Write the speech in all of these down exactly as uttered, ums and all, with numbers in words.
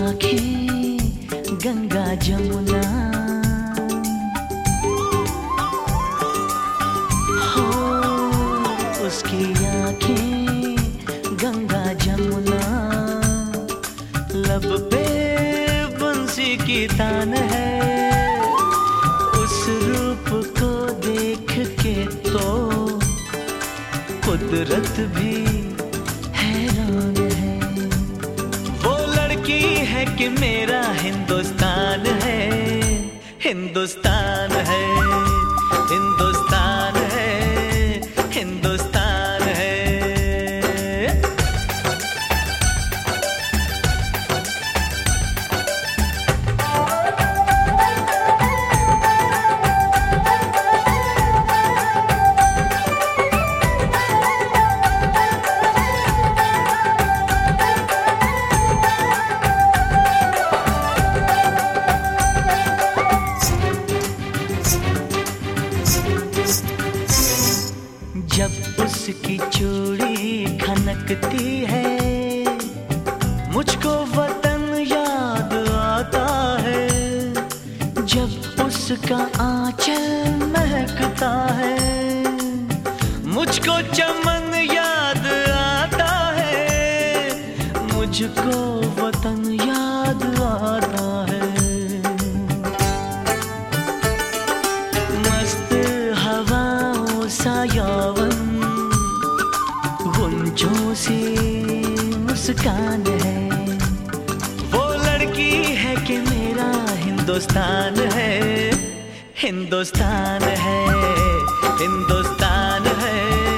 आँखें गंगा जमुना, हो उसकी आँखें गंगा जमुना, लब पे बंसी की तान है। उस रूप को देख के तो कुदरत भी हैरान है। वो लड़की है कि मेरा हिंदुस्तान है, हिंदुस्तान है, हिंदुस्तान है, हिंदुस्तान है। जब उसकी चूड़ी खनकती है, मुझको वतन याद आता है। जब उसका आंचल महकता है, मुझको चमन याद आता है। मुझको वतन याद आता है। मस्त हवाओं सा यौवन, गुंजों से मुस्कान है। वो लड़की है कि मेरा हिंदुस्तान है, हिंदुस्तान है, हिंदुस्तान है,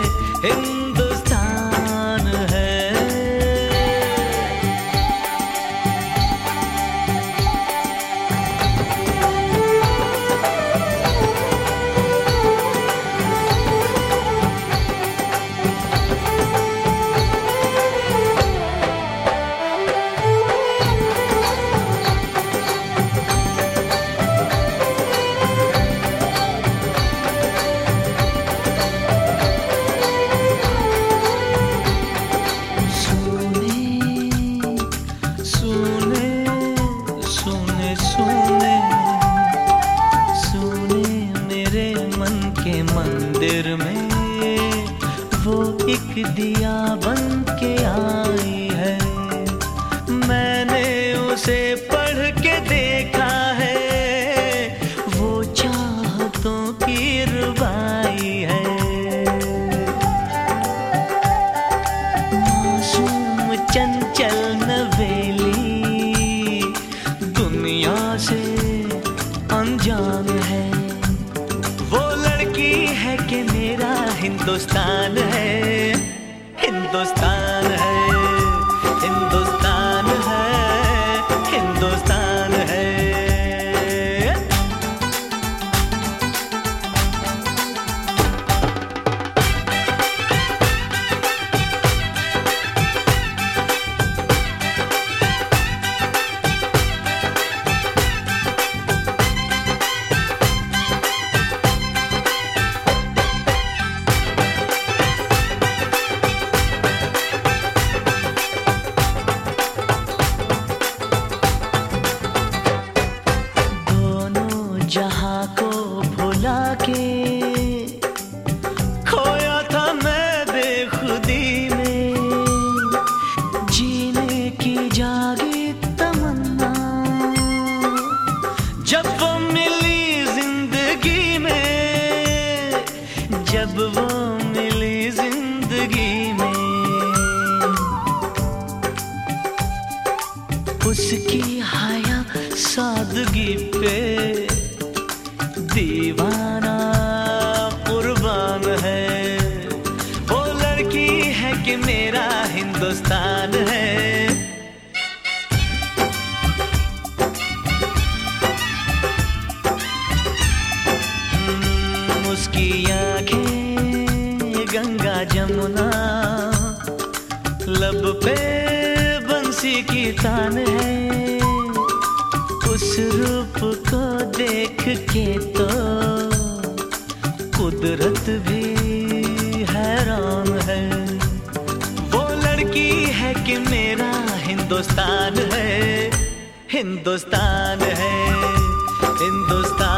हिंदुस्तान है। मंदिर में वो एक दिया बन के आई है। मैंने उसे पढ़ के देखा है, वो चाहतों की रुबाई है। मासूम चंचल नवेली दुनिया से अनजान है। वो लड़की है कि मेरा हिंदुस्तान है, हिंदुस्तान है, हिंदुस्तान है, हिंदुस्तान है। जहाँ को भुला के खोया था मैं बेखुदी में, जीने की जागी तमन्ना जब वो मिली जिंदगी में, जब वो मिली जिंदगी में। उसकी हया सादगी पे दीवाना कुर्बान है। वो लड़की है कि मेरा हिंदुस्तान है। उसकी आँखें गंगा जमुना, लब पे बंसी की तान है। उस रूप को देख के तो कुदरत भी हैरान है। वो लड़की है कि मेरा हिंदुस्तान है, हिंदुस्तान है, हिंदुस्तान